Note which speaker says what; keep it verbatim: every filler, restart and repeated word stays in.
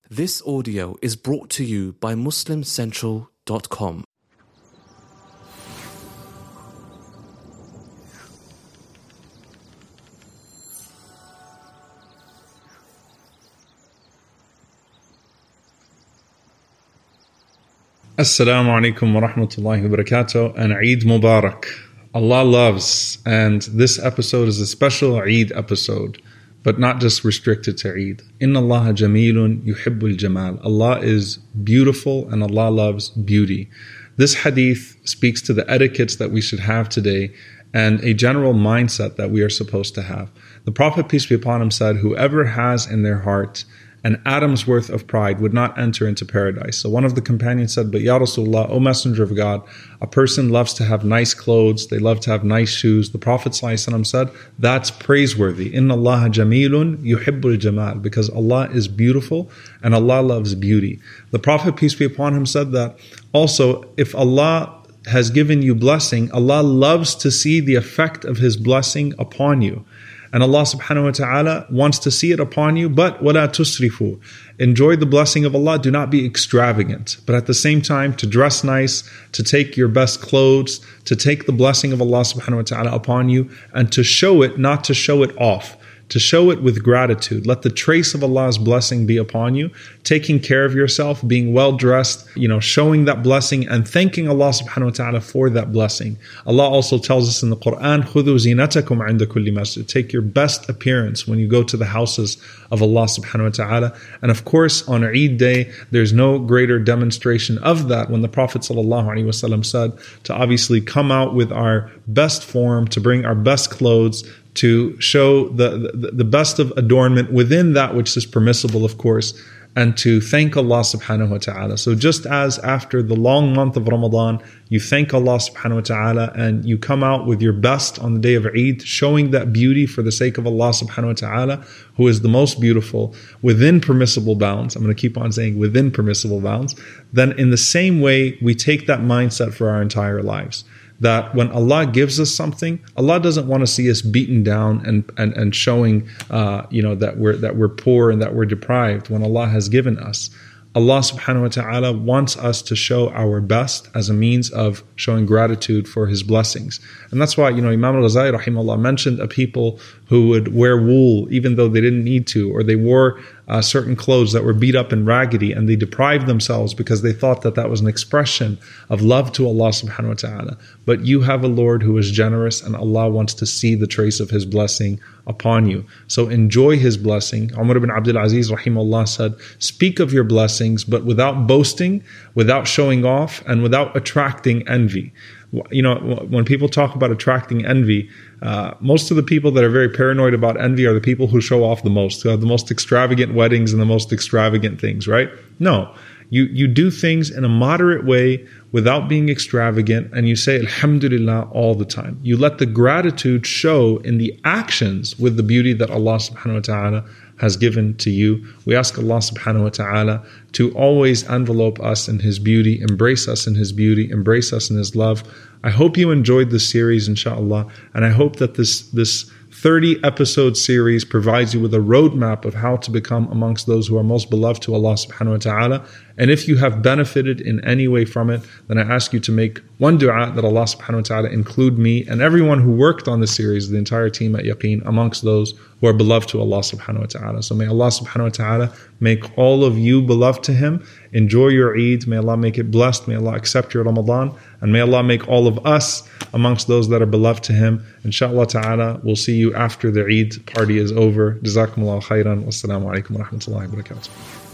Speaker 1: This audio is brought to you by Muslim Central dot com.
Speaker 2: Assalamu alaikum wa rahmatullahi wa barakatuh and Eid Mubarak. Allah loves, and this episode is a special Eid episode, but not just restricted to Eid. Inna Allaha jamilun yuhibbul jamal. Allah is beautiful and Allah loves beauty. This hadith speaks to the etiquettes that we should have today and a general mindset that we are supposed to have. The Prophet, peace be upon him, said, whoever has in their heart an atom's worth of pride would not enter into paradise. So one of the companions said, but Ya Rasulullah, O Messenger of God, a person loves to have nice clothes, they love to have nice shoes. The Prophet ﷺ said, that's praiseworthy. Inna Allaha jamilun yuhibbul jamal, because Allah is beautiful and Allah loves beauty. The Prophet, peace be upon him, said that also, if Allah has given you blessing, Allah loves to see the effect of His blessing upon you. And Allah subhanahu wa ta'ala wants to see it upon you, but وَلَا تُسْرِفُوا. Enjoy the blessing of Allah, do not be extravagant. But at the same time, to dress nice, to take your best clothes, to take the blessing of Allah subhanahu wa ta'ala upon you, and to show it, not to show it off. To show it with gratitude. Let the trace of Allah's blessing be upon you, taking care of yourself, being well dressed, you know, showing that blessing and thanking Allah subhanahu wa ta'ala for that blessing. Allah also tells us in the Quran, خُذُوا زِينَتَكُمْ عِنْدَ كُلِّ مَسْجِدٍ. Take your best appearance when you go to the houses of Allah subhanahu wa ta'ala. And of course, on Eid day, there's no greater demonstration of that when the Prophet sallallahu alaihi wasallam said to obviously come out with our best form, to bring our best clothes, to show the, the, the best of adornment within that which is permissible, of course, and to thank Allah subhanahu wa ta'ala. So just as after the long month of Ramadan, you thank Allah subhanahu wa ta'ala and you come out with your best on the day of Eid, showing that beauty for the sake of Allah subhanahu wa ta'ala, who is the most beautiful, within permissible bounds. I'm going to keep on saying within permissible bounds. Then in the same way, we take that mindset for our entire lives. That when Allah gives us something, Allah doesn't want to see us beaten down and and, and showing, uh, you know, that we're that we're poor and that we're deprived when Allah has given us. Allah subhanahu wa ta'ala wants us to show our best as a means of showing gratitude for His blessings. And that's why, you know, Imam al-Ghazali rahimahullah mentioned a people who would wear wool even though they didn't need to, or they wore uh, certain clothes that were beat up and raggedy, and they deprived themselves because they thought that that was an expression of love to Allah subhanahu wa ta'ala. But you have a Lord who is generous, and Allah wants to see the trace of His blessing upon you. So enjoy His blessing. Umar ibn Abdul Aziz rahimahullah said, speak of your blessings, but without boasting, without showing off, and without attracting envy. You know, when people talk about attracting envy, uh, most of the people that are very paranoid about envy are the people who show off the most, who have the most extravagant weddings and the most extravagant things, right? No, you, you do things in a moderate way without being extravagant, and you say Alhamdulillah all the time. You let the gratitude show in the actions with the beauty that Allah subhanahu wa ta'ala has given to you. We ask Allah subhanahu wa ta'ala to always envelope us in His beauty, embrace us in His beauty, embrace us in His love. I hope you enjoyed this series, inshallah, and I hope that this this thirty episode series provides you with a roadmap of how to become amongst those who are most beloved to Allah subhanahu wa ta'ala. And if you have benefited in any way from it, then I ask you to make one dua that Allah subhanahu wa ta'ala include me and everyone who worked on this series, the entire team at Yaqeen, amongst those who are beloved to Allah subhanahu wa ta'ala. So may Allah subhanahu wa ta'ala make all of you beloved to Him. Enjoy your Eid. May Allah make it blessed. May Allah accept your Ramadan. And may Allah make all of us amongst those that are beloved to Him. Inshallah ta'ala, we'll see you after the Eid party is over. Jazakumullah khairan. Wassalamu alaikum wa rahmatullahi wa barakatuh.